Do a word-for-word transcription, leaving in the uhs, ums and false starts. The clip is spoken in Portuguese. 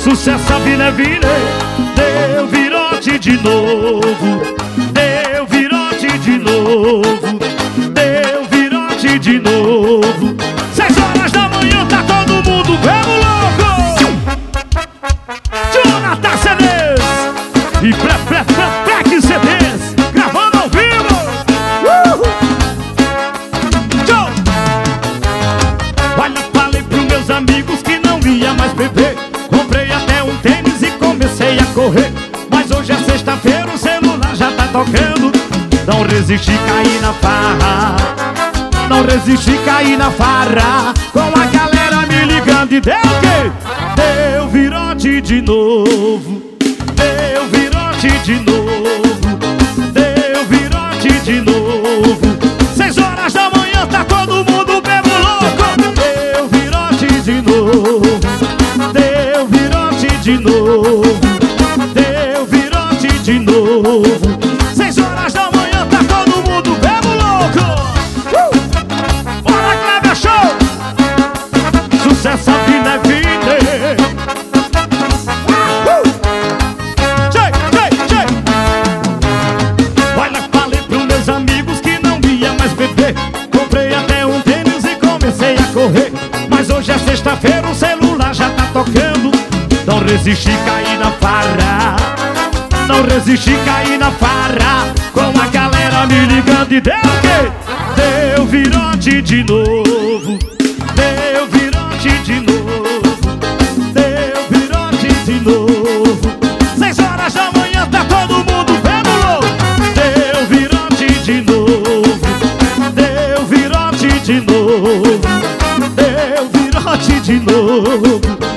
Sucesso a Vila Vila, deu virote de novo, deu virote de novo, deu virote de novo. Seis horas da manhã tá todo mundo vendo louco. Jonathan C Ds e Pré Pré Pré Pré C Ds gravando ao vivo. Uhul. Tchau. Olha, falei pros meus amigos que não ia mais beber. Comprei até um tênis e comecei a correr. Mas hoje é sexta-feira, o celular já tá tocando. Não resisti, caí na farra. Não resisti, caí na farra. Com a galera me ligando e deu o quê? Deu virote de novo. Deu virote de novo. Deu virote de novo. Seis horas da manhã tá todo mundo bebo louco. Deu virote de novo. Deu virote de novo. Deu virote de novo. Seis horas da manhã tá todo mundo bebo louco. uh! Bora, Cleber Show. Sucesso a vida é vida. uh! Tchê, tchê, tchê. Olha, falei pros meus amigos que não ia mais beber. Comprei até um tênis e comecei a correr. Mas hoje é sexta-feira, o celular já tá tocando. Não resisti, caí na farra. Não resisti, caí na farra. Com a galera me ligando e deu o quê? Deu virote de novo. Deu virote de novo. Deu virote de novo. Seis horas da manhã tá todo mundo vendo louco. Deu virote de novo. Deu virote de novo. Deu virote de novo.